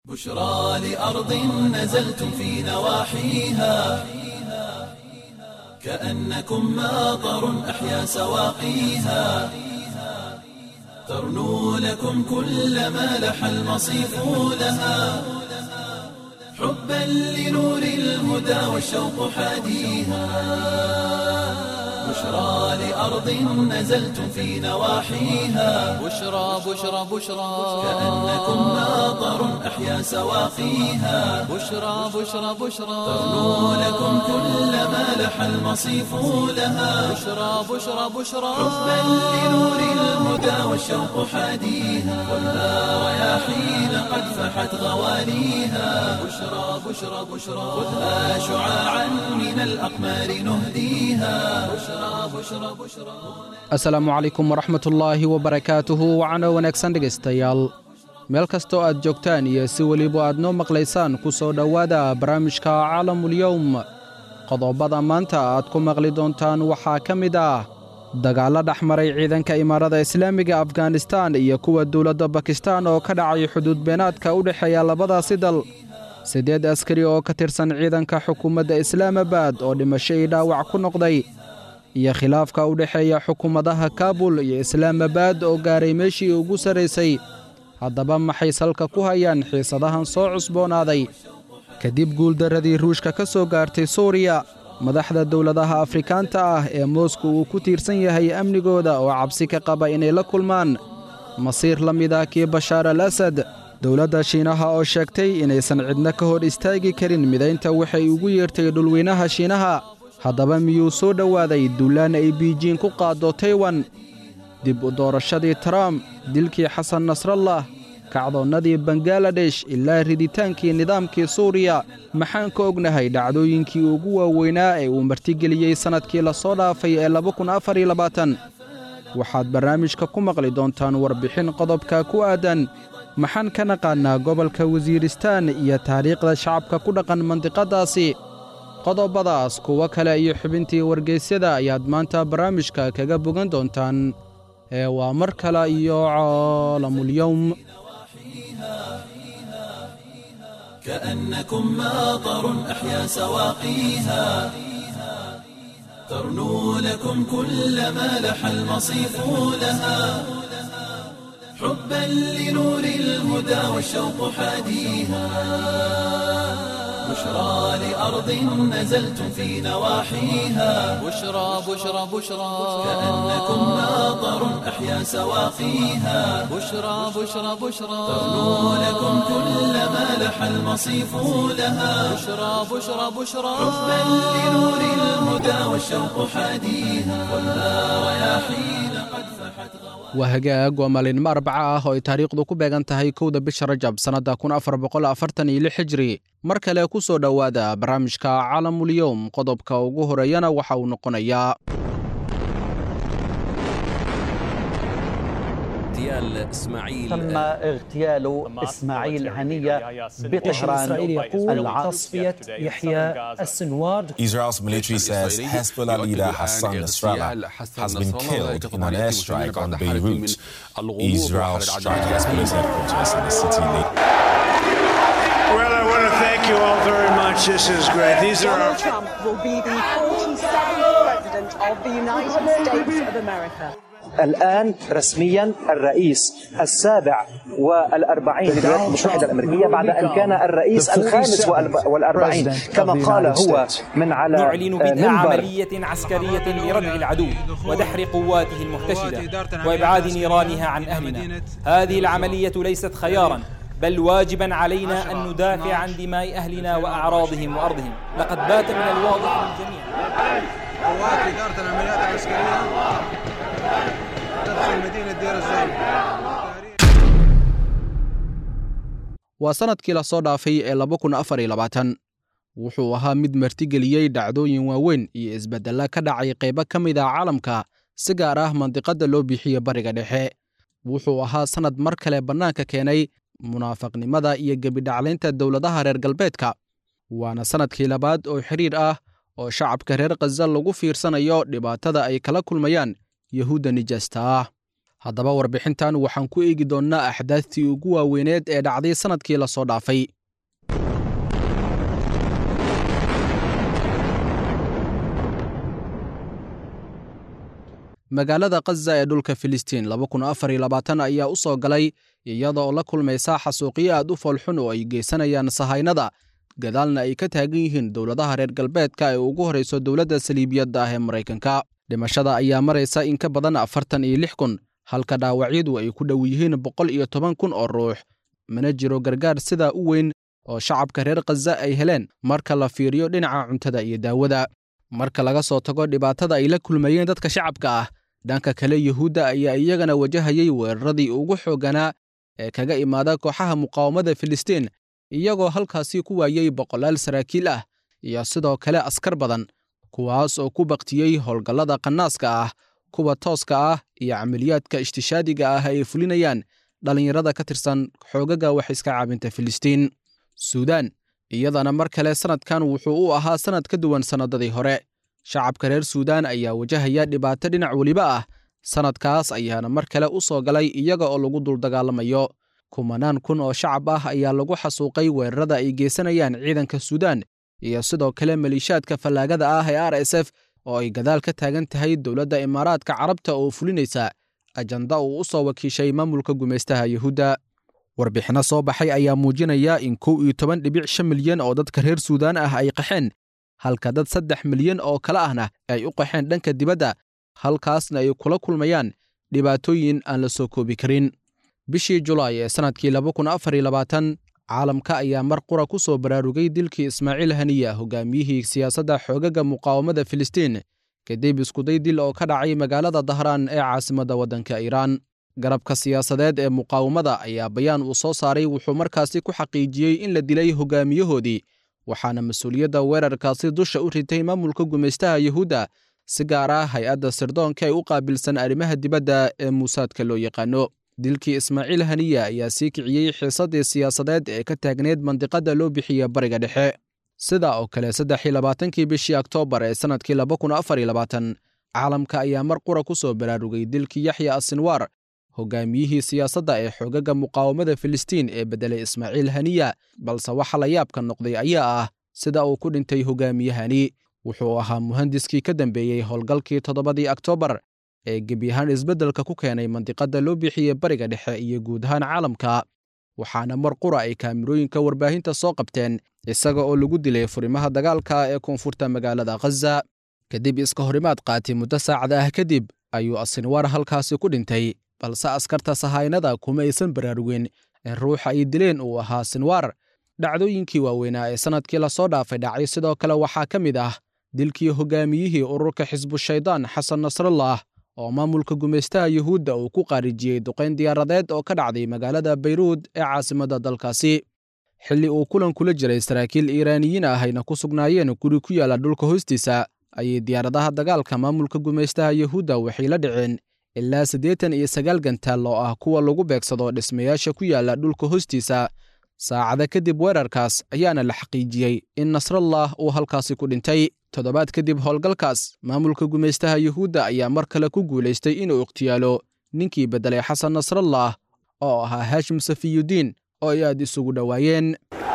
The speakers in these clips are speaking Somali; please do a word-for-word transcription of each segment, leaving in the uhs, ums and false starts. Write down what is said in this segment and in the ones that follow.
بشرى لأرض نزلتم في نواحيها كأنكم ماطر أحيا سواقيها ترنو لكم كل ما لح المصيف لها حبا لنور الهدى والشوق حاديها بشرى لأرض نزلتم في نواحيها بشرى بشرى بشرى كأنكم ماطر أحيا سواقيها بشرى بشرى بشرى ترنو لكم كل ما لح المصيف لها بشرى بشرى بشرى حبا لنور الهدى والشوق حاديها خذها رياحين قد فحت غواليها بشرى بشرى بشرى خذها شعاعا من الأقمار نهديها بشرى بشرى بشرى asalaamu calaykum waraxmatullaahi wabarakaatuhu wacana wanaagsan dhegaystayaal meel kastoo aad joogtaan iyo si weliba aad noo maqlaysaan ku soo dhowaada barnaamijka caalamulyowm qodobada maanta aad ku maqli doontaan waxaa ka mid ah dagaallo dhex maray ciidanka imaarada islaamiga afghanistaan iyo kuwa dowladda bakistaan oo ka dhacay xuduud beenaadka u dhexeeya labadaasi dal siddeed askari oo ka tirsan ciidanka xukuumadda islaamabad oo dhimasho ii dhaawac ku noqday iyo khilaafka u dhexeeya xukuumadaha kaabul iyo islaamabad oo gaaray meeshii ugu sarraysay haddaba maxay salka ku hayaan xiisadahan soo cusboonaaday kadib guuldarradii ruushka ka soo gaartay suuriya madaxda dowladaha afrikaanta ah ee moskow uu ku tiirsan yahay amnigooda oo cabsi ka qaba inay la kulmaan masiir la mid ah kii bashaar al asad dowladda shiinaha oo sheegtay inaysan cidna ka hor istaagi karin midaynta waxay ugu yeertay dhulweynaha shiinaha haddaba miyuu soo dhowaaday duulaan ay biijiin ku qaaddo taywan dib u doorashadii trump dilkii xasan nasrallah kacdoonnadii bangaladesh ilaa riditaankii nidaamkii suuriya maxaan ka ognahay dhacdooyinkii ugu waaweynaa ee uu martigeliyey sannadkii la soo dhaafay ee waxaad barnaamijka ku maqli doontaan warbixin qodobka ku aadan maxaan ka naqaannaa gobolka wasiiristaan iyo taariikhda shacabka ku dhaqan mandiqaddaasi qodobadaas kuwo kale iyo xubintii wargeysyada ayaad maanta barnaamijka kaga bogan doontaan ee waa mar kale iyo caalamulyowm كأنكم ماطر أحيا سواقيها ترنو لكم كل ما لح المصيف لها حبا لنور الهدى والشوق حاديها بشرى لأرض نزلتم في نواحيها بشرى بشرى بشرى كأنكم ماطر أحيا سواقيها بشرى بشرى بشرى ترنو لكم كل ما لح المصيف لها بشرى بشرى بشرى حبا لنور الهدى والشوق حاديها خذها رياحين قد فحت غواليها waa hagaag waa maalinimo arbaca ah oo ay taariikhdu ku beegan tahay kowda bisha rajab sannadda kun afar boqol afartan iyo lix hijri mar kale ku soo dhowaada barnaamijka caalamulyowm qodobka ugu horeeyana waxa uu noqonayaa تم اغتيال إسماعيل هنية بطهران. تصفية يحيى السنوار. Israel's military says Hezbollah leader Hassan Nasrallah has been killed in an airstrike on Beirut. Israel struck Hezbollah's headquarters in the city late. Well, I want to thank you all very much. This is great. These are our... Donald Trump will be the forty-second president of the United States of America. الآن رسميا الرئيس السابع والأربعين للولايات المتحدة الأمريكية بعد أن كان الرئيس الخامس والأربعين كما قال هو من على نعلن بدء منبر. عملية عسكرية لردع العدو ودحر قواته المحتشدة وإبعاد نيرانها عن أهلنا. هذه العملية ليست خيارا بل واجبا علينا أن ندافع عن دماء أهلنا وأعراضهم وأرضهم. لقد بات من الواضح للجميع قوات إدارة العمليات العسكرية تدخل مدينة دير الزور. waa sannadkii la soo dhaafay ee wuxuu ahaa mid martigeliyey dhacdooyin waaweyn iyo isbeddella ka dhacay qaybo ka mid ah caalamka si gaar ah mandiqadda loo bixiye bariga dhexe wuxuu ahaa sannad mar kale bannaanka keenay munaafaqnimada iyo gebidhaclaynta dowladaha reer galbeedka waana sannadkii labaad oo xiriir ah oo shacabka reer khaza lagu fiirsanayo dhibaatada ay kala kulmayaan yahuudda nijaasta ah haddaba warbixintan waxaan ku eegi doonnaa axdaaftii ugu waaweyneed ee dhacday sannadkii la soo dhaafay. magaalada Gaza ee dhulka Filistiin laba kun afar iyo labaatan ayaa u soo galay iyada oo la kulmaysa xasuuqiyo aad u foolxun oo ay geysanayaan sahaynada, gadaalna ay ka taagan yihiin dowladaha reer galbeedka ee ugu horeyso dowladda saliibiyadda ah ee Maraykanka. dhimashada ayaa maraysa in ka badan afartan iyo lix kun, halka dhaawacyadu ay ku dhow yihiin boqol iyo toban kun oo ruux. mana jiro gargaar sidaa u weyn oo shacabka reer Gaza ay heleen marka la fiiriyo dhinaca cuntada iyo daawada. marka laga soo tago dhibaatada ay la kulmayeen dadka shacabka ah, dhanka kale Yuhuudda ayaa iyagana wajahayay weeraradii ugu xooganaa ee kaga imaada kooxaha muqaawamada Filistiin, iyagoo halkaasi ku waayay boqolaal saraakiil ah iyo sidoo kale askar badan, kuwaas oo ku baqtiyey howlgallada qanaaska ah, kuwa tooska ah iyo camaliyaadka ishtishaadiga ah ay fulinayaan dhalinyarada ka tirsan xoogaga wax iska caabinta Filistiin. Suudaan iyadana mar kale sanadkan wuxuu u ahaa sanad ka duwan sanadadii hore. shacabka reer Suudaan ayaa wajahaya dhibaato dhinac waliba ah, sanadkaas ayaana mar kale u soo galay iyaga oo lagu dul dagaalamayo. kumanaan kun oo shacab ah ayaa lagu xasuuqay weerarada ay geysanayaan ciidanka Suudaan iyo sidoo kale maliishaadka fallaagada ah ee R S F oo ay gadaal ka taagan tahay dowladda Imaaraadka Carabta oo fulinaysa ajanda uu u soo wakiishay maamulka gumeystaha Yuhuudda. warbixino soo baxay ayaa muujinaya in kow iyo toban dhibic shan milyan oo dadka reer Suudaan ah ay qaxeen, halka dad saddex milyan oo kale ahna ay u qaxeen dhanka dibadda, halkaasna ay kula kulmayaan dhibaatooyin aan la soo koobi karin. bishii Julaay ee sanadkii laba kun afar iyo labaatan, caalamka ayaa mar qura ku soo baraarugay dilkii Ismaaciil Haniya, hogaamiyihii siyaasadda xoogaga muqaawamada Filistiin, kadib iskuday dil oo ka dhacay magaalada Dahraan ee caasimadda waddanka Iiraan. garabka siyaasadeed ee muqaawamada ayaa bayaan uu soo saaray wuxuu markaasi ku xaqiijiyey in la dilay hogaamiyahoodii, waxaana mas-uuliyadda weerarkaasi dusha u ritay maamulka gumeystaha Yuhuudda, si gaar ah hay-adda sirdoonka ee u qaabilsan arrimaha dibadda ee Muusaadka loo yaqaano. dilkii Ismaaciil Haniya ayaa sii kiciyey xiisadii siyaasadeed ee ka taagneed mandiqada loo bixiya Bariga Dhexe. sida oo kale saddex iyo labaatankii bishii Oktoobar ee sanadkii laba kun afar iyo labaatan, caalamka ayaa mar qura ku soo baraarugay dilkii Yaxya Asinwaar, hogaamiyihii siyaasadda ee xoogaga muqaawamada Filistiin ee bedelay Ismaaciil Haniya, balse waxa la yaabka noqday ayaa ah sida uu ku dhintay hogaamiyahani. wuxuu ahaa muhandiskii ka dambeeyey howlgalkii toddobadii Oktoobar ee gebi ahaan isbeddelka ku keenay mandiqada loo bixiyey Bariga Dhexe iyo guud ahaan caalamka, waxaana mar qura ay kaamirooyinka warbaahinta soo qabteen isaga oo lagu dilay furimaha dagaalka ee koonfurta magaalada Gaza. kadib iska horimaad qaatay muddo saacada ah kadib ayuu Asinwaar halkaasi ku dhintay, balse askarta sahaynada kuma aysan baraarugin in ruuxa ay dileen uu ahaa Sinwaar. dhacdooyinkii waaweynaa ee sanadkii la soo dhaafay dhacay sidoo kale waxaa ka mid ah dilkii hogaamiyihii ururka Xisbushaydaan Xasan Nasrallah oo maamulka gumeystaha Yuhuudda uu ku qaarijiyey duqeyn diyaaradeed oo ka dhacday magaalada Bayruud ee caasimadda dalkaasi. xilli uu kulan kula jiray saraakiil Iiraaniyiin ah ayna ku sugnaayeen guri ku yaala dhulka hoostiisa, ayay diyaaradaha dagaalka maamulka gumeystaha Yuhuudda waxay la dhiceen ilaa siddeetan iyo sagaal gantaal oo ah kuwa lagu beegsado dhismayaasha ku yaala dhulka hoostiisa. saacada kadib weerarkaas ayaana la xaqiijiyey in Nasrallah uu halkaasi ku dhintay. toddobaad kadib howlgalkaas, maamulka gumeystaha Yuhuudda ayaa mar kale ku guulaystay inuu ikhtiyaalo ninkii bedelay Xasan Nasrallah oo ahaa Haashim Safiyudiin oo ay aad isugu dhowaayeen.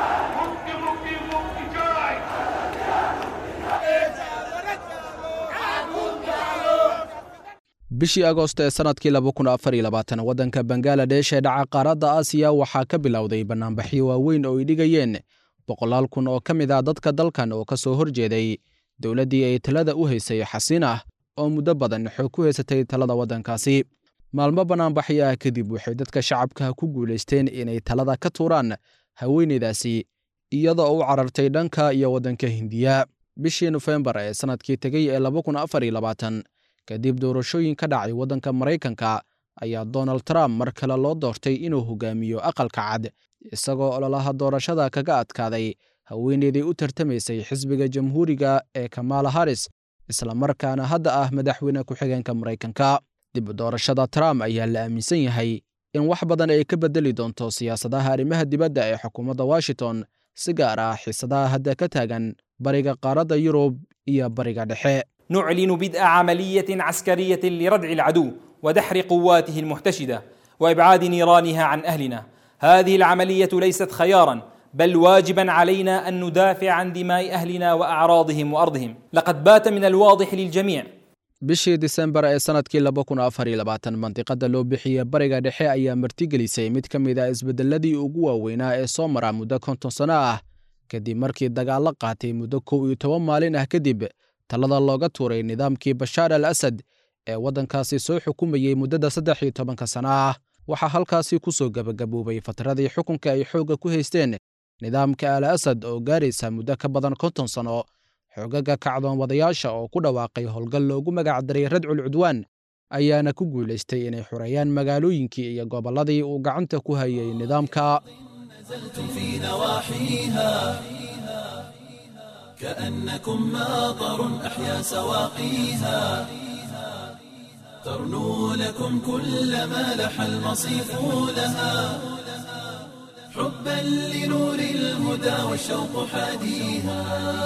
bishii Agoosto ee sanadkii laba kun afar iyo labaatan, waddanka Bangladesh ee dhaca qaaradda Aasiya waxaa ka bilowday banaanbaxyo waaweyn oo ay dhigayeen boqolaal kun oo ka mid ah dadka dalkan oo ka soo horjeeday dowladdii ay talada u haysay Xasiin ah oo muddo badan xoog ku haysatay talada waddankaasi. maalmo banaanbaxyo ah kadib waxay dadka shacabka ku guulaysteen inay talada ka tuuraan haweeneydaasi, iyada oo u carartay dhanka iyo waddanka Hindiya. bishii Nofeembar ee sanadkii tegay ee laba kun afar iyo labaatan, kadib doorashooyin ka dhacay waddanka Maraykanka, ayaa Donald Trump mar kale loo doortay inuu hogaamiyo aqalka cad, isagoo ololaha doorashada kaga adkaaday haweeneydii u tartamaysay xisbiga jamhuuriga ee Kamala Harris, isla markaana hadda ah madaxweyne ku-xigeenka Maraykanka. dib u doorashada Trump ayaa la aaminsan yahay in wax badan ay ka bedeli doonto siyaasadaha arrimaha dibadda ee xukuumadda Washington, si gaar ah xiisadaha hadda ka taagan bariga qaaradda Yurub iyo bariga dhexe. نعلن بدء عملية عسكرية لردع العدو ودحر قواته المحتشدة وإبعاد نيرانها عن أهلنا. هذه العملية ليست خيارا بل واجبا علينا أن ندافع عن دماء أهلنا وأعراضهم وأرضهم. لقد بات من الواضح للجميع bishii Disembar ee sanadkii laba kun afar iyo labaatan mantiqada loo bixiyay bariga dhexe ayaa martigelisay mid ka mid ah isbedeladii ugu waaweynaa ee soo mara muddo konton sano ah kadib markii dagaal la qaatay muddo kow iyo toban maalin ah kadib talada looga tuuray nidaamkii Bashaar al-Asad ee wadankaasi soo xukumayay muddada saddex iyo toban sano ah. waxaa halkaasi ku soo gabagaboobay fatradii xukunka ay xooga ku haysteen nidaamka al-Asad oo gaaraysa muddo ka badan konton sano. xoogaga kacdoon wadayaasha oo ku dhawaaqay howlgal loogu magac daray Radcul Cudwaan ayaana ku guuleystay inay xoreeyaan magaalooyinkii iyo gobolladii uu gacanta ku hayay nidaamka. في نواحيها كأنكم ماطر أحيا سواقيها ترنو لكم كل ما لح المصيف لها حبا لنور الهدى والشوق حاديها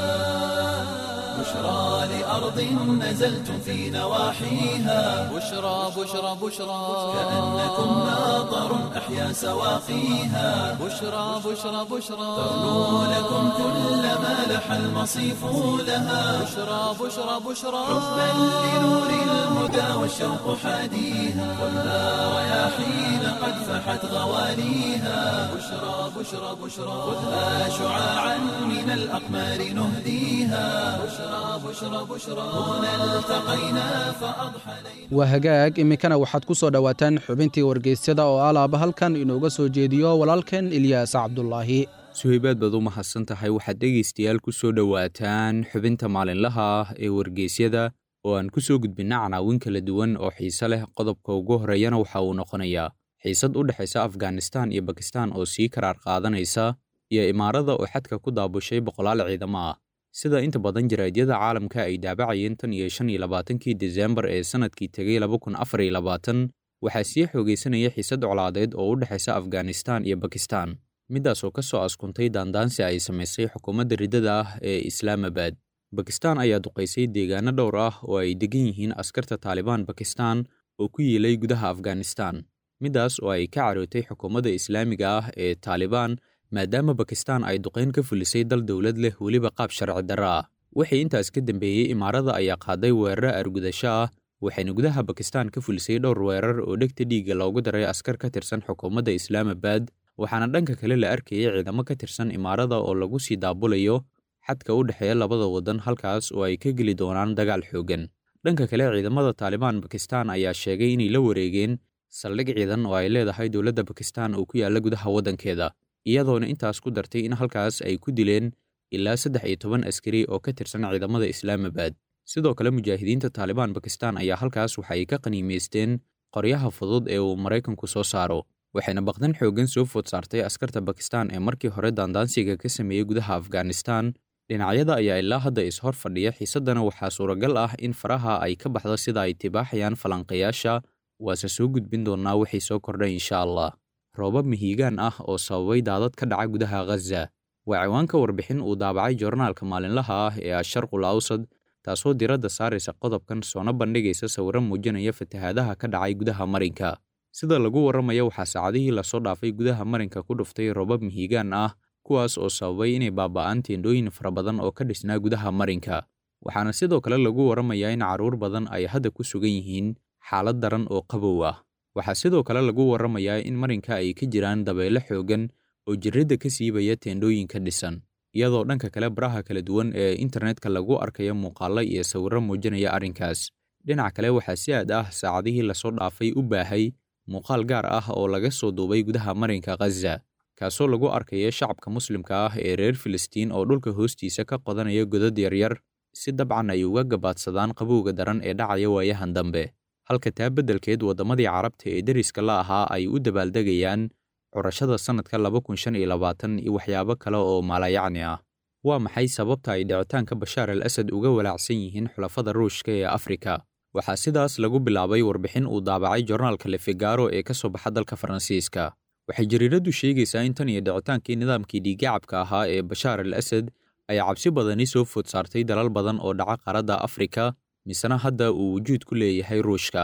بشرى لأرض نزلتم في نواحيها بشرى بشرى بشرى كأنكم ماطر أحيا سواقيها بشرى بشرى بشرى ترنو لكم كل ما لح المصيف لها بشرى بشرى بشرى حبا لنور الهدى والشوق حاديها ولا رياحين قد فحت غواليها بشرى بشرى بشرى خذها شعاعا من الأقمار نهديها بشرى بشرى بشرى هنا التقينا فأضحى وهجاج iminkana waxaad ku soo dhawaataan xubintii wargeysyada oo alaaba halkan inooga soo jeediyo walaalkan Ilyas Cabdullaahi. suhaybaad baad u mahadsan tahay. waxaad dhegaystayaal ku soo dhawaataan xubinta maalinlaha ah ee wargeysyada oo aan ku soo gudbinna canaawin kala duwan oo xiise leh. qodobka ugu horeeyana waxa uu noqonayaa xiisad u dhexaysa Afghanistan iyo Pakistan oo sii karaar qaadanaysa iyo imaarada oo xadka ku daabushay boqolaal ciidamo ah. sida inta badan jaraadyada caalamka ay daabacayeen tan iyo shan iyo labaatankii Diseembar ee sanadkii tegay laba kun afar iyo labaatan waxaa sii xoogaysanaya xiisad colaadeed oo u dhexaysa Afghanistan iyo Pakistan, midaas oo ka soo askuntay daandaansi ay samaysay xukuumadda ridada ah ee Islaamabad. Pakistan ayaa duqaysay deegaano dhowr ah oo ay degan yihiin askarta Taliban Pakistan oo ku yeelay gudaha Afghanistan, midaas oo ay ka carootay xukuumadda Islaamiga ah ee Taliban maadaama Pakistan ay duqeyn ka fulisay dal dowlad leh weliba qaab sharci darro ah. wixii intaas ka dambeeyey imaarada ayaa qaaday weerar argudasho ah waxayna gudaha Pakistan ka fulisay dhowr weerar oo dhegta dhiiga loogu daray askar ka tirsan xukuumadda Islaamabad, waxaana dhanka kale la arkayay ciidamo ka tirsan imaarada oo lagu sii daabulayo xadka u dhexeeya labada wadan halkaas oo ay ka geli doonaan dagaal xoogan. dhanka kale ciidamada Taliban Pakistan ayaa sheegay inay la wareegeen saldhig ciidan oo ay leedahay dowladda Pakistan oo ku yaala gudaha wadankeeda, iyadoona intaas ku dartay in halkaas ay ku dileen ilaa saddex iyo toban askari oo ka tirsan ciidamada Islaamabad. sidoo kale mujaahidiinta Taliban Pakistan ayaa halkaas waxay ka qaniimeysteen qoryaha fudud ee uu Mareykanku soo saaro, waxayna baqdan xoogan soo food saartay askarta Pakistan ee markii hore daandaansiga ka sameeyay gudaha Afghanistan. dhinacyada ayaa ilaa hadda is hor fadhiya xiisadana waxaa suuragal ah in faraha ay ka baxdo sida ay tibaaxayaan falanqayaasha, waase soo gudbin doonaa wixii soo kordhay insha Allah. roobab mihigaan ah oo sababay daadad ka dhaca gudaha Gaza waa ciwaanka warbixin uu daabacay joornaalka maalinlaha ah ee Asharqul Awsad, taasoo diradda saaraysa qodobkan soona bandhigaysa sawirro muujinaya fatahaadaha ka dhacay gudaha marinka. sida lagu warramaya waxaa saacadihii lasoo dhaafay gudaha marinka ku dhuftay roobab mihigaan ah kuwaas oo sababay inay baaba'aan teendhooyin fara badan oo ka dhisnaa gudaha marinka, waxaana sidoo kale lagu warramayaa in carruur badan ay hadda ku sugan yihiin xaalad daran oo qabow ah. waxaa sidoo kale lagu warramayaa in marinka ay ka jiraan dabaylo xoogan oo jirridda ka siibaya teendhooyinka dhisan, iyadoo dhanka kale baraha kala duwan ee internetka lagu arkayo muuqaallo iyo sawirro muujinaya arrinkaas. dhinaca kale waxaa si aad ah saacadihii lasoo dhaafay u baahay muuqaal gaar ah oo laga soo duubay gudaha marinka Gaza, kaasoo lagu arkayo shacabka muslimka ah ee reer Filistiin oo dhulka hoostiisa ka qodanaya godad yaryar si dabcan ay uga gabaadsadaan qabowga daran ee dhacaya waayahan dambe, halka taa beddelkeed waddamadii carabta ee deriska la ahaa ay u dabaaldegayaan curashada sanadka laba kun shan iyo labaatan iyo waxyaabo kale oo maalayacni ah. waa maxay sababta ay dhicitaanka Bashaar al-Asad uga walaacsan yihiin xulafada Ruushka ee Afrika? waxaa sidaas lagu bilaabay warbixin uu daabacay joornaalka Le Figaro ee ka soo baxa dalka Faransiiska. waxay jariiradu sheegaysaa in tan iyo dhicitaankii nidaamkii dhiigacabka ahaa ee Bashaar al-Asad ay cabsi badani soo food saartay dalal badan oo dhaca qaaradda Afrika, misna hadda uu wujuud ku leeyahay Ruushka.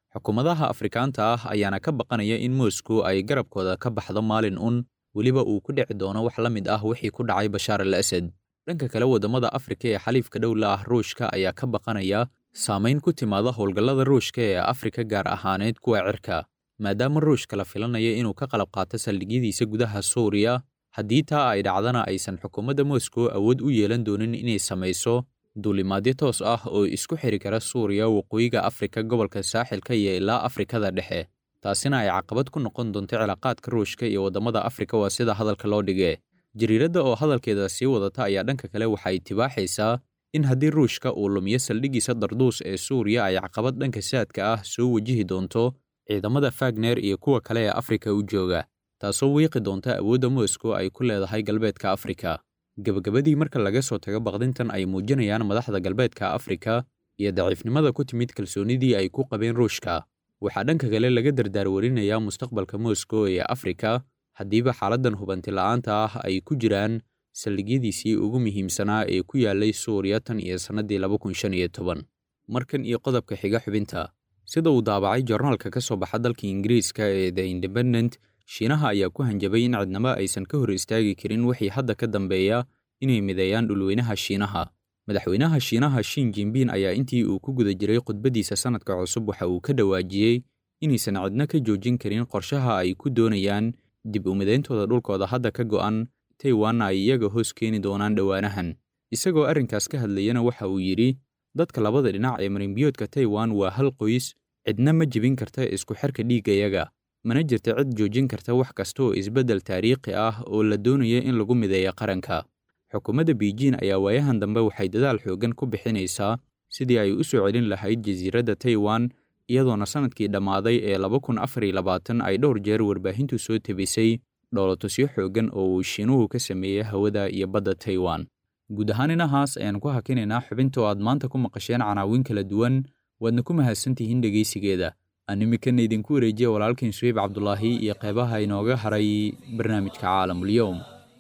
xukuumadaha Afrikaanta ah ayaana ka baqanaya in Moscow ay garabkooda ka baxdo maalin un weliba uu ku dhici doono wax la mid ah wixii ku dhacay Bashaar al-Asad. dhanka kale wadamada Afrika ee xaliifka dhowla ah Ruushka ayaa ka baqanaya saameyn ku timaada howlgallada Ruushka ee Afrika gaar ahaaneed kuwa cirka maadaama Ruushka la filanaya inuu ka qalab qaato saldhigyadiisa gudaha Suuriya haddii taa ay dhacdana aysan xukuumadda Moscow awood u yeelan doonin inay samayso duulimaadyo toos ah oo isku xiri kara Suuriya waqooyiga Afrika gobolka saaxilka iyo ilaa Afrikada dhexe taasina ay caqabad ku noqon doonto cilaaqaadka Ruushka iyo wadamada Afrika waa sida hadalka loo dhigay. Jariiradda oo hadalkeeda sii wadata ayaa dhanka kale waxay tibaaxaysaa in haddii Ruushka uu lumiyo saldhigiisa Darduus ee Suuriya ay caqabad dhanka saadka ah soo wajihi doonto ciidamada Wagner iyo kuwa kale ee Afrika u jooga taasoo wiiqi doonta awoodda Moscow ay ku leedahay galbeedka Afrika. Gabagabadii marka laga soo tago baqdintan ay muujinayaan madaxda galbeedka Afrika iyo daciifnimada ku timid kalsoonidii ay ku qabeen Ruushka waxaa dhanka kale laga dardaarwarinayaa mustaqbalka Moscow ee Afrika haddiiba xaaladdan hubanti la'aanta ah ay ku jiraan saldhigyadiisii ugu muhiimsanaa ee ku yaalay Suuriya tan iyo sannadii laba kun shan iyo toban. Markan iyo qodobka xiga xubinta sida uu daabacay joornaalka ka soo baxa dalka Ingiriiska ee The Independent, Shiinaha ayaa ku hanjabay in cidnaba aysan ka hor istaagi karin wixii hadda ka dambeeya inay mideeyaan dhulweynaha Shiinaha. Madaxweynaha Shiinaha Xi Jinping ayaa intii uu ku guda jiray khudbadiisa sanadka cusub waxa uu ka dhawaajiyey inaysan cidna ka joojin karin qorshaha ay ku doonayaan dib u midayntooda dhulkooda hadda ka go'an Taiwan ay iyaga hoos keeni doonaan dhowaanahan. Isagoo arrinkaas ka hadlayana waxa uu yidhi dadka labada dhinac ee marinbiyoodka Taiwan waa hal qoys, cidna ma jebin karta isku xirka dhiigayaga, mana jirta cid joojin karta wax kasta oo isbeddel taariikhi ah oo la doonaya in lagu mideeyo qaranka. Xukuumadda Beijing ayaa waayahan dambe waxay dadaal xooggan ku bixinaysaa sidii ay u soo celin lahayd jasiiradda Taiwan iyadoona sanadkii dhammaaday ee laba kun afar iyo labaatan ay dhowr jeer warbaahintu soo tebisay dhoolatusyo xooggan oo uu Shiinuhu ka sameeyey hawada iyo badda Taiwan. Guud ahaan inahaas ayaan ku hakinaynaa xubinta oo aad maanta ku maqasheen canaawin kala duwan waadna ku mahadsantihiin dhegaysigeeda. aan imikana idinku wareejiya walaalkiin Suhayb Cabdulaahi iyo qeybaha inooga haray barnaamijka Caalamul-Yawm.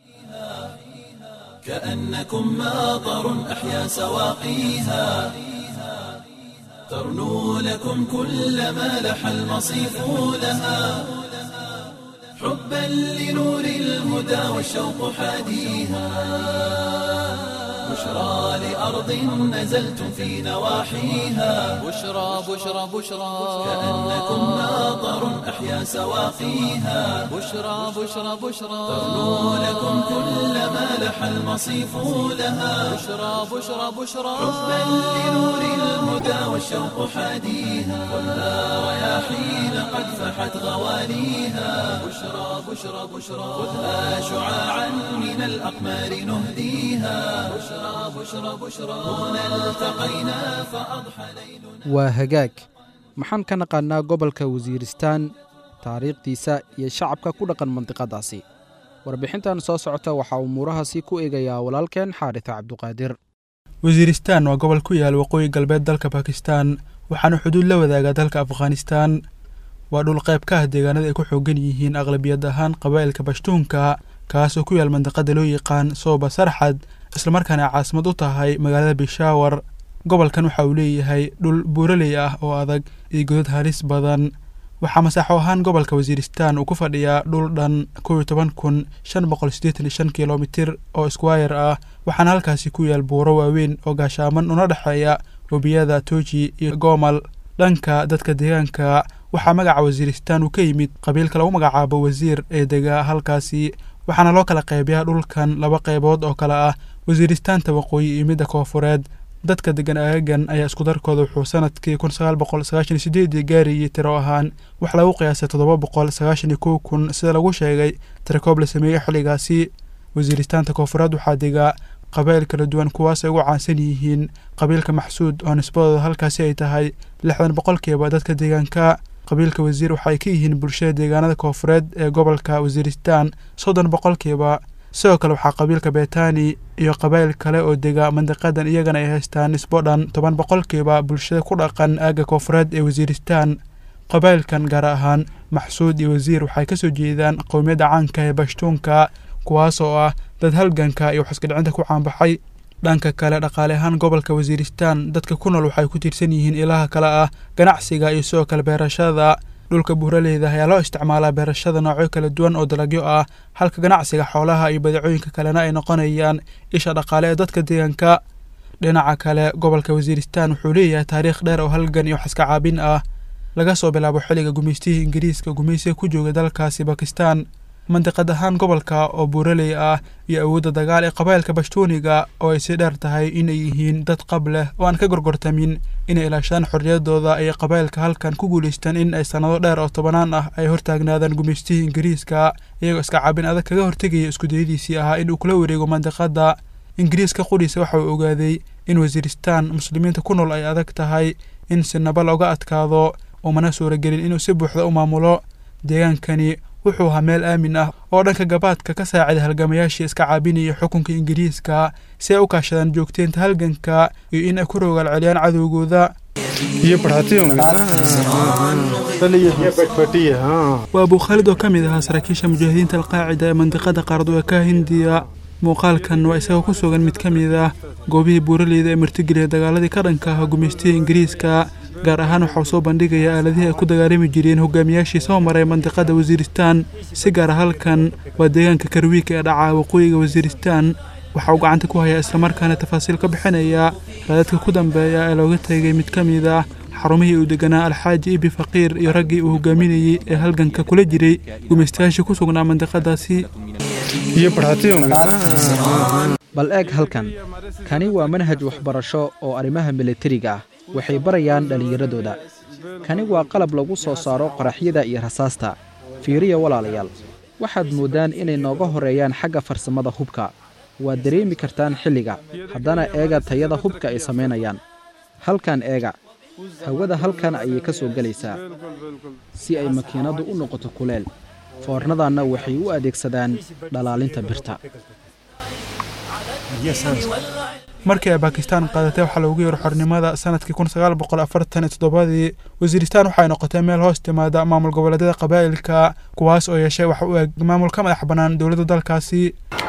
كأنكم ماطر أحيا سواقيها ترنو لكم كل ما لح المصيف لها حبا لنور الهدى والشوق حاديها بشرى لأرض نزلتم في نواحيها بشرى بشرى بشرى كأنكم ماطر أحيا سواقيها بشرى بشرى بشرى ترنو لكم كل ما لح المصيف لها بشرى بشرى بشرى حبا لنور الهدى والشوق حاديها كلها رياحين قد فحت غواليها بشرى بشرى بشرى خذها شعاعا من الأقمار نهديها بشرى بشرى بشرى هنا التقينا فأضحى ليلنا. waa hagaag maxaan ka naqaanaa gobolka Wasiiristaan taariikhdiisa iyo shacabka ku dhaqan mantiqadaasi. warbixintan soo socota waxa uu muurahaasi ku eegayaa walaalkeen Xaarita Cabduqaadir. Wasiiristaan waa gobol ku yaal waqooyi galbeed dalka Pakistan waxaana xuduud la wadaaga dalka Afghanistan. waa dhul qayb ka ah deegaanada ay ku xoogan yihiin aqlabiyad ahaan qabaa'ilka Bashtuunka kaas oo ku yaal mantiqada loo yaqaan Sooba Sarxad isla markaana caasimad u tahay magaalada Peshawar. gobolkan waxa uu leeyahay dhul buuraley ah oo adag iyo godad halis badan. waxaa masaaxo ahaan gobolka Wasiiristaan uu ku fadhiyaa dhul dhan kow iyo toban kun shan boqol siddeetan iyo shan kiiloomitir oo square ah waxaana halkaasi ku yaal buuro waaweyn oo gaashaaman una dhexeeya webiyada Toji iyo Gomal. dhanka dadka deegaanka waxaa magaca Wasiiristaan uu ka yimid qabiilka lagu magacaabo Wasiir ee dega halkaasi waxaana loo kala qaybiyaa dhulkan laba qaybood oo kala ah Wasiiristaanta waqooyi iyo midda koonfureed. dadka degan aaggan ayaa isku darkooda wuxuu sanadkii kun sagaal boqol sagaashan iyo siddeed gaarayay tiro ahaan wax lagu qiyaasay toddoba boqol sagaashan iyo kow kun sida lagu sheegay tirakoob la sameeyey xilligaasi. Wasiiristaanta koonfureed waxaa dega qabaa'il kala duwan kuwaas ay ugu caansan yihiin qabiilka Maxsuud oo nisbadooda halkaasi ay tahay lixdan boqolkiiba dadka deegaanka. qabiilka Wasiir waxay ka yihiin bulshada deegaanada koonfureed ee gobolka Wasiiristaan soddon boqolkiiba. sidoo kale waxaa qabiilka Beetani iyo qabaa'il kale oo dega mantiqadan iyagana ay haystaan nisbo dhan toban boqolkiiba bulshada ku dhaqan aagga koonfureed ee Wasiiristaan. qabaa'ilkan gaar ahaan Maxsuud iyo Wasiir waxay ka soo jeedaan qowmiyadda caanka ee Bashtuunka kuwaas oo ah dad halganka iyo xuska dhicinta ku caanbaxay. dhanka kale dhaqaale ahaan gobolka Waziristan dadka ku nool waxay ku tiirsan yihiin ilaha kala ah ganacsiga iyo soo kala beerashada dhulka buuraleyda ayaa loo isticmaalaa beerashada noocyo kala duwan oo dalagyo ah halka ganacsiga xoolaha iyo badeecooyinka kalena ay noqonayaan isha dhaqaale ee dadka deegaanka dhinaca kale gobolka Waziristan wuxuu leeyahay taariikh dheer oo halgan iyo xaska caabin ah laga soo bilaabo xilliga gumeystihii Ingiriiska gumeysay ku joogay dalkaasi Pakistan منطقة ahaan gobolka oo buuraley ah iyo awoodda dagaal ee qabaylka Bashtuuniga oo ay si dheer tahay inay yihiin dad qab leh oo aan ka gorgortamin inay ilaashaan xorriyadooda ay qabaylka halkan ku guuleystaan in ay sanado dheer oo tobanaan ah ay hortaagnaadaan gumeystihii Ingiriiska iyagoo iska caabin adag kaga hortagaya isku dayadiisii ahaa in uu kula wareego mandiqada Ingiriiska qudhiisa waxa uu ogaaday in Waziristan muslimiinta ku nool ay adag tahay in si nabad looga adkaado oo mana suuragelin inuu si buuxda u maamulo deegaankani wuxuu ahaa meel aamin ah oo dhanka gabaadka ka saaciday halgamayaashii iska caabinaya xukunka Ingiriiska si ay u kaashadaan joogteynta halganka iyo in ay ku rogaal celiyaan cadowgooda waa Abu Khalid oo ka mid ahaa saraakiisha mujaahidiinta alqaacida ee mandiqada qaardoonka Hindiya muuqaalkan waa isagoo ku sugan mid ka mid ah goobihii buuraleyda ee martigeliyay dagaaladii ka dhanka ah gumeystihii Ingiriiska gaar ahaan waxa uu soo bandhigaya aaladihii ay ku dagaalami jireen hogaamiyaashii soo maray mandiqada Waziristan si gaar ah halkan waa deegaanka Karwika ee dhaca waqooyiga Waziristan waxa uu gacanta ku hayaa isla markaana tafaasiil ka bixinaya raadadka ku dambeeya ee looga tagay mid ka mid ah xarumihii uu deganaa Alxaaji Ibi Faqiir iyo raggii uu hogaaminayay ee halganka kula jiray gumeystayaashii ku sugnaa mandiqadaasi bal eeg halkan kani waa manhaj waxbarasho oo arrimaha militariga ah waxay barayaan dhalinyaradooda kani waa qalab lagu soo saaro qaraxyada iyo rasaasta fiiriya walaalayaal waxaad moodaan inay nooga horeeyaan xagga farsamada hubka waad dareemi kartaan xilliga haddana eega tayada hubka ay samaynayaan halkan eega hawada halkan ayay ka soo gelaysaa si ay makiinadu u noqoto kuleel foornadanna waxay u adeegsadaan dhalaalinta birta markii ay Pakistan qaadatay waxa loogu yeero xornimada sanadkii kun sagaal boqol afartan iyo toddoba Waziristan waxay noqotay meel hoos timaada maamul goboleedyada qabaa'ilka kuwaas oo yeeshay wax u eg maamul ka madax bannaan dowladda dalkaasi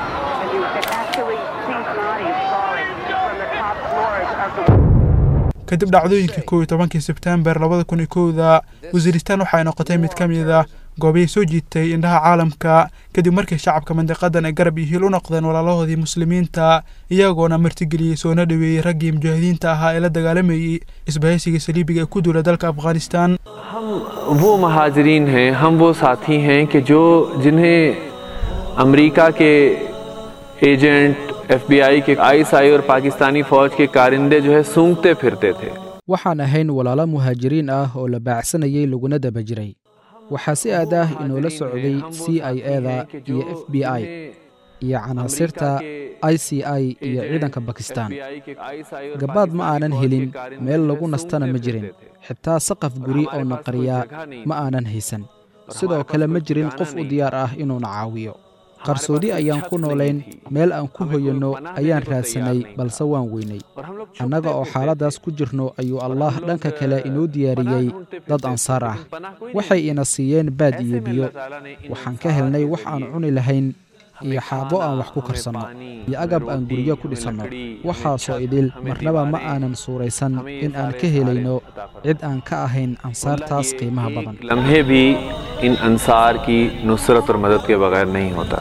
kadib dhacdooyinkii kow iyo tobankii Sebtembar labada kun iyo kow Waziristan waxay noqotay mid ka mid ah goobaha soo jiitay indhaha caalamka kadib markii shacabka mandiqadan ay garab iyo hiil u noqdeen walaalahoodii muslimiinta iyagoona martigeliyay soona dhaweeyay raggii mujaahidiinta ahaa ee la dagaalamayay isbahaysiga saliibiga ee ku duulay dalka Afghanistan वो महाजरीन हैं हम वो साथी हैं कि जो जिन्हें अमेरिका के एजेंट एफबीआई के आईएसआई और पाकिस्तानी फौज के कारिंदे जो है सूंघते फिरते थे waxaan ahayn walaalo muhaajiriin ah oo la baacsanayay laguna daba jiray waxaa si aad ah inoola socday C I A-da iyo F B I iyo canaasirta I C I iyo ciidanka Pakistan gabaad ma aanan helin meel lagu nastana ma jirin xitaa saqaf guri oo naqariya ma aanan haysan sidoo kale ma jirin qof u diyaar ah inuu na caawiyo qarsoodi ayaan ku noolayn meel aan ku hoyano ayaan raadsanay balse waan weynay annaga oo xaaladaas ku jirno ayuu Allah dhanka kale inoo diyaariyay dad ansaar ah waxay ina siiyeen baad iyo biyo waxaan ka helnay wax aan cuni lahayn iyo xaabo aan wax ku karsanno iyo agab aan guriga ku dhisanno waxaasoo idil marnaba ma aanan suuraysan in aan ka helayno cid aan ka ahayn ansaartaas qiimaha badan lamhe bhi in ansaar ki nusrat aur madad ke bagair nahi hota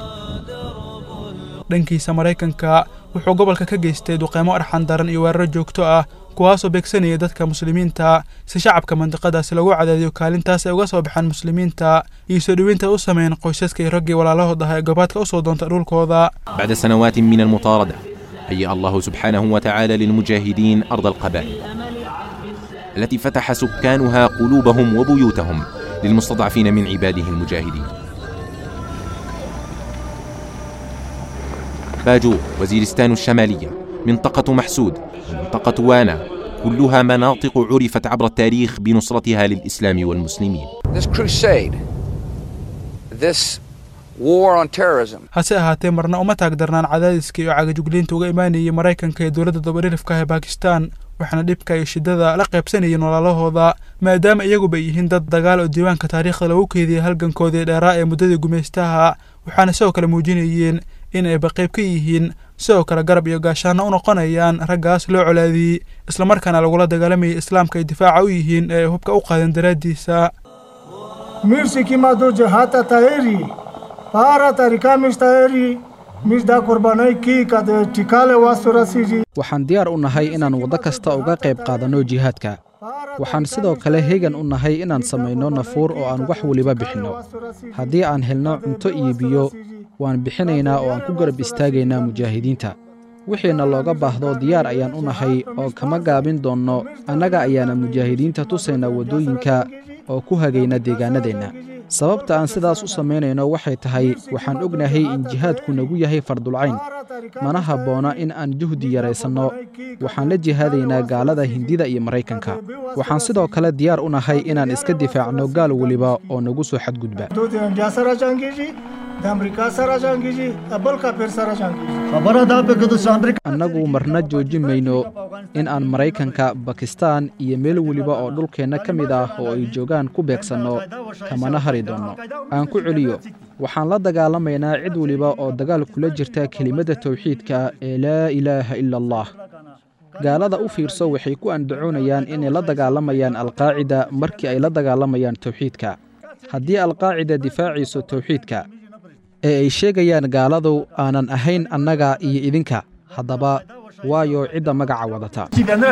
dhankiisa Mareykanka wuxuu gobolka ka geystay duqeymo arxan daran iyo weeraro joogto ah kuwaasoo beegsanaya dadka muslimiinta si shacabka mandiqadaasi lagu cadaadiyo kaalintaas ay uga soo baxaan muslimiinta iyo soo dhaweynta u sameeyeen qoysaska iyo raggii walaalahooda ah ee gobaadka u soo doonta dhulkooda بعد سنوات من المطاردة هيأ الله سبحانه وتعالى للمجاهدين أرض القبائل التي فتح سكانها قلوبهم وبيوتهم للمستضعفين من عباده المجاهدين باجو وزيرستان الشمالية منطقة محسود منطقة وانا كلها مناطق عرفت عبر التاريخ بنصرتها للإسلام والمسلمين. This crusade, this war on terrorism. hase ahaatee marna uma taagdarnaan cadaadiska iyo cagajugleynta uga imaanayay Mareykanka ee dowladda dabarilifka ee Pakistan waxaana dhibka iyo shidada la qaybsanayeen walaalahooda maadaama iyaguba yihiin dad dagaal oo diiwaanka taariikhda lagu keediyay halgankoodii dheeraa ee muddada gumeystaha waxaana sidoo kale muujinayeen in ayba qayb ka yihiin sidoo kale garab iyo gaashaano u noqonayaan raggaas loo colaadiyey islamarkaana lagula dagaalamayay islaamka ay difaaca u yihiin ee hubka u qaadan daraaddiisa mirsikimado jahata taeri para tarikamish taeri misda qurbanay kiikade tikale wasurasiji waxaan diyaar u nahay inaan waddo kasta uga qayb qaadanno jihaadka waxaan sidoo kale heegan u nahay inaan samayno nafuur oo aan wax weliba bixinno haddii aan helno cunto iyo biyo waan bixinaynaa oo aan ku garab istaagaynaa mujaahidiinta wixiina looga baahdo diyaar ayaan u nahay oo kama gaabin doonno annaga ayaana mujaahidiinta tusayna waddooyinka oo ku hagayna deegaanadeenna sababta aan sidaas u samaynayno waxay tahay waxaan ognahay in jihaadku nagu yahay fardulcayn mana habboona in aan juhdi yaraysanno waxaan la jihaadaynaa gaalada hindida iyo maraykanka waxaan sidoo kale diyaar u nahay inaan iska difaacno gaal weliba oo nagu soo xadgudba annagu marna joojin mayno in aan maraykanka bakistaan iyo meel weliba oo dhulkeenna ka mid ah oo ay joogaan ku beegsanno kamana hari doonno aan ku celiyo waxaan la dagaalamaynaa cid weliba oo dagaal kula jirta kelimadda tawxiidka ee laa ilaaha ila allah gaalada u fiirso waxay ku andacoonayaan inay la dagaalamayaan alqaacida markii ay la dagaalamayaan tawxiidka haddii alqaacida difaaciiso tawxiidka ee ay sheegayaan gaaladu aanan ahayn annaga iyo idinka haddaba waayo cidda magaca wadata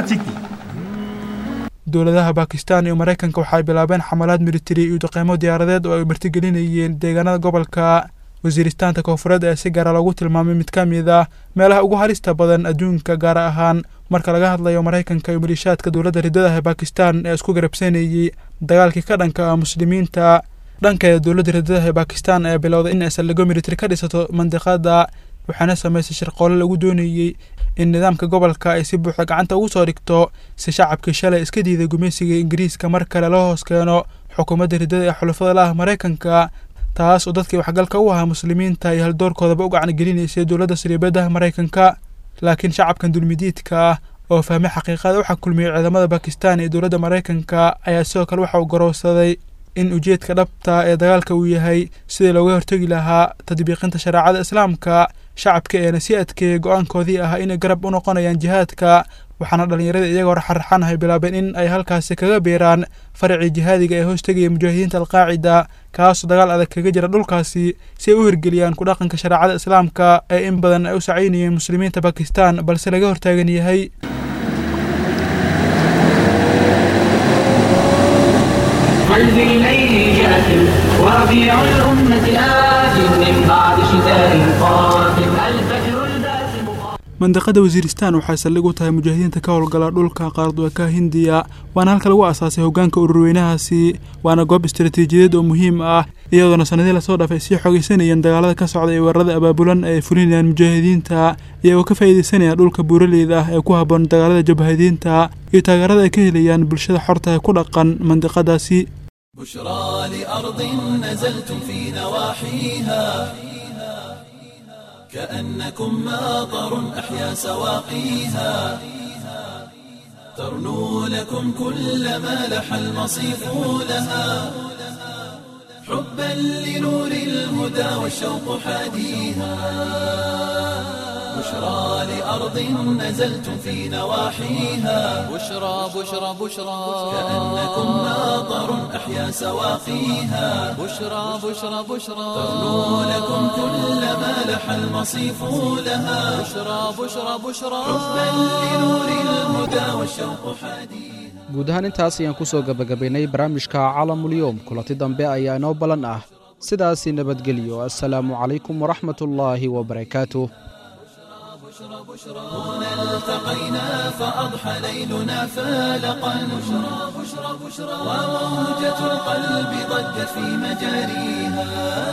dowladaha baakistaan iyo maraykanka waxay bilaabeen xamalaad militari iyo duqeymo diyaaradeed oo ay martigelinayeen deegaanada gobolka wasiiristaanta koonfureed ee si gaara loogu tilmaamay mid ka mid ah meelaha ugu halista badan adduunka gaar ahaan marka laga hadlayo maraykanka iyo maliishaadka dowladda riddada ee baakistaan ee isku garabsanayey dagaalkii ka dhanka ah muslimiinta dhankeeda dowladda riddada ee baakistaan ayaa bilowday in ay saldhigyo militari ka dhisato mandiqada waxaana samaysay shirqoole lagu doonayey in nidaamka gobolka ay si buuxa gacanta ugu soo dhigto si shacabkii shalay iska diiday gumaysiga ingiriiska mar kale loo hoos keeno xukuumadda riddada ee xulafada la ah maraykanka taas oo dadkii waxgalka u ahaa muslimiinta iyo haldoorkoodaba u gacan gelinaysay dowladda sariibadaha maraykanka laakiin shacabkan dulmidiidka ah oo fahmay xaqiiqada u xakulmiyey ciidamada baakistaan iyo dowladda maraykanka ayaa sidoo kale waxa uu garowsaday in ujeedka dhabta ee dagaalka uu yahay sidii looga hortegi lahaa tadbiiqinta shareecada islaamka shacabka eena sii adkeeyey go-aankoodii ah inay garab u noqonayaan jihaadka waxaana dhallinyarada iyagoo raxaraxanahay bilaabeen in ay halkaasi kaga biiraan faracii jihaadiga ee hoos tegaya mujaahidiinta alqaacida kaasoo dagaal adag kaga jira dhulkaasi si ay u hirgeliyaan ku dhaqanka shareecada islaamka ee in badan ay u sacaynayeen muslimiinta baakistaan balse laga hortaagan yahay قلبي الليل جاثم وربيع الأمة آت من بعد شتاء قاتم الفجر الباسم mandiqada wasiiristaan waxay saldhig u tahay mujaahidiinta ka howlgala dhulka qaardweka hindiya waana halka lagu aasaasay hoggaanka ururweynahaasi waana goob istaraatiijiyadeed oo muhiim ah iyadoona sanadii lasoo dhaafay sii xogaysanayeen dagaalada ka socda ee weerarada abaabulan ay fulinayaan mujaahidiinta iyagoo ka faa'iidaysanaya dhulka buuraleyda ah ee ku habboon dagaalada jabhadiinta iyo taageerada ay ka helayaan bulshada xorta ee ku dhaqan mandiqadaasi بشرى لأرض نزلتم في نواحيها كأنكم ماطر أحيا سواقيها ترنو لكم كل ما لح المصيف لها حبا لنور الهدى والشوق حاديها بشرى لأرض نزلتم في نواحيها بشرى بشرى بشرى كأنكم ماطر أحيا سواقيها بشرى بشرى بشرى ترنو لكم كل ما لح المصيف لها بشرى بشرى بشرى حبا لنور الهدى والشوق حاديها guud ahaan intaas ayaan ku soo gabagabaynay barnaamijka caalamulyoom kulanti dambe ayaa inoo ballan ah sidaasi nabadgelyo assalaamu calaykum waraxmat ullaahi wabarakaatuh هنا التقينا فأضحى ليلنا فالقا بشرى بشرى بشرى وموجة القلب ضجت في مجاريها